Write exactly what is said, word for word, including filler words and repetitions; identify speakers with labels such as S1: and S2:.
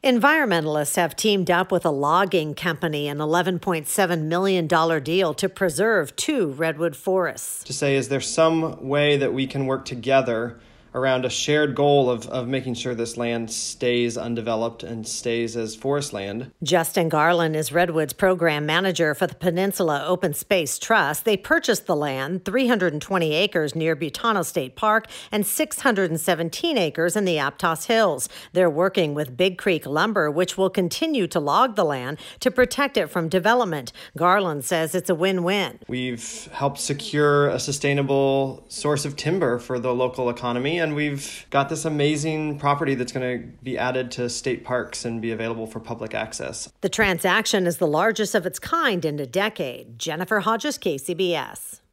S1: Environmentalists have teamed up with a logging company an eleven point seven million dollars deal to preserve two redwood forests.
S2: To say, is there some way that we can work together around a shared goal of, of making sure this land stays undeveloped and stays as forest land?
S1: Justin Garland is Redwood's program manager for the Peninsula Open Space Trust. They purchased the land, three hundred twenty acres near Butano State Park and six hundred seventeen acres in the Aptos Hills. They're working with Big Creek Lumber, which will continue to log the land to protect it from development. Garland says it's a win-win.
S2: We've helped secure a sustainable source of timber for the local economy, and we've got this amazing property that's going to be added to state parks and be available for public access.
S1: The transaction is the largest of its kind in a decade. Jennifer Hodges, K C B S.